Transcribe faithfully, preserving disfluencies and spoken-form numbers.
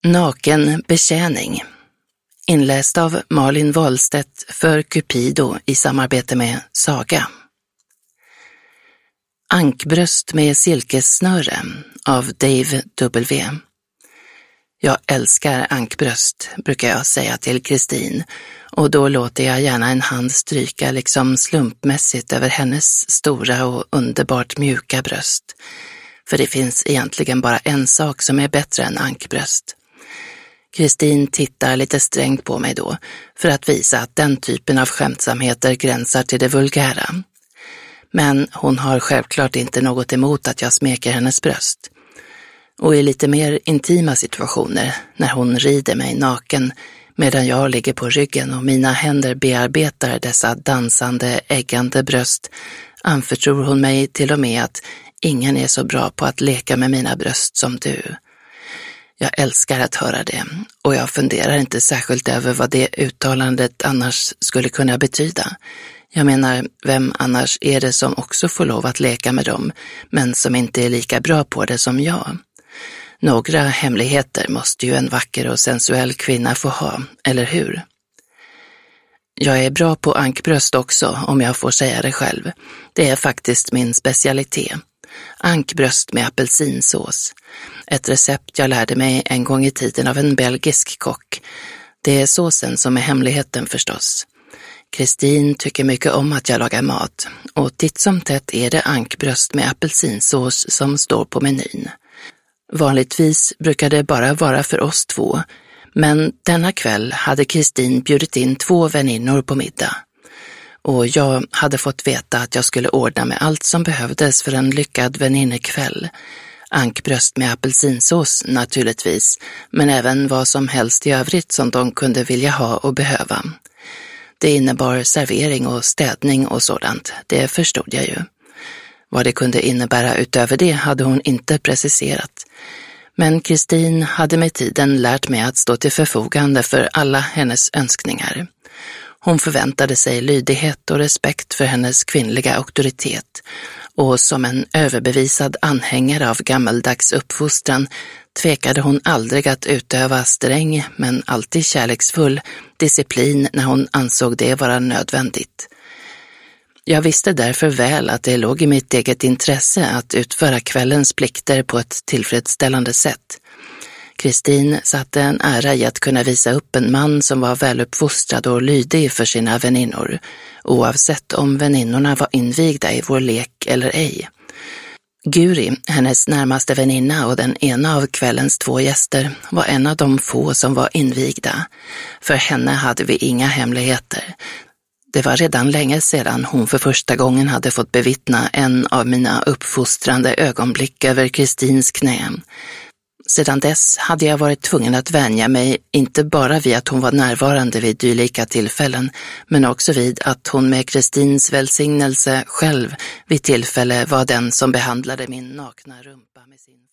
Naken betjäning. Inläst av Malin Wahlstedt för Cupido i samarbete med Saga. Ankbröst med silkessnöre av Dave W. Jag älskar ankbröst, brukar jag säga till Kristin, och då låter jag gärna en hand stryka liksom slumpmässigt över hennes stora och underbart mjuka bröst. För det finns egentligen bara en sak som är bättre än ankbröst. Kristin tittar lite strängt på mig då, för att visa att den typen av skämtsamheter gränsar till det vulgära. Men hon har självklart inte något emot att jag smeker hennes bröst. Och i lite mer intima situationer, när hon rider mig naken medan jag ligger på ryggen och mina händer bearbetar dessa dansande, äggande bröst, anförtror hon mig till och med att ingen är så bra på att leka med mina bröst som du. Jag älskar att höra det, och jag funderar inte särskilt över vad det uttalandet annars skulle kunna betyda. Jag menar, vem annars är det som också får lov att leka med dem, men som inte är lika bra på det som jag? Några hemligheter måste ju en vacker och sensuell kvinna få ha, eller hur? Jag är bra på ankbröst också, om jag får säga det själv. Det är faktiskt min specialitet. Ankbröst med apelsinsås. Ett recept jag lärde mig en gång i tiden av en belgisk kock. Det är såsen som är hemligheten förstås. Kristin tycker mycket om att jag lagar mat, och titt som tätt är det ankbröst med apelsinsås som står på menyn. Vanligtvis brukar det bara vara för oss två, men denna kväll hade Kristin bjudit in två väninnor på middag. Och jag hade fått veta att jag skulle ordna med allt som behövdes för en lyckad väninnekväll. Ankbröst med apelsinsås naturligtvis, men även vad som helst i övrigt som de kunde vilja ha och behöva. Det innebar servering och städning och sådant, det förstod jag ju. Vad det kunde innebära utöver det hade hon inte preciserat. Men Kristin hade med tiden lärt mig att stå till förfogande för alla hennes önskningar. Hon förväntade sig lydighet och respekt för hennes kvinnliga auktoritet, och som en överbevisad anhängare av gammaldags uppfostran tvekade hon aldrig att utöva sträng, men alltid kärleksfull, disciplin när hon ansåg det vara nödvändigt. Jag visste därför väl att det låg i mitt eget intresse att utföra kvällens plikter på ett tillfredsställande sätt. Kristin satte en ära i att kunna visa upp en man som var väluppfostrad och lydig för sina väninnor, oavsett om väninnorna var invigda i vår lek eller ej. Guri, hennes närmaste väninna och den ena av kvällens två gäster, var en av de få som var invigda. För henne hade vi inga hemligheter. Det var redan länge sedan hon för första gången hade fått bevittna en av mina uppfostrande ögonblick över Kristins knä. Sedan dess hade jag varit tvungen att vänja mig inte bara vid att hon var närvarande vid dylika tillfällen, men också vid att hon med Kristins välsignelse själv vid tillfälle var den som behandlade min nakna rumpa med sin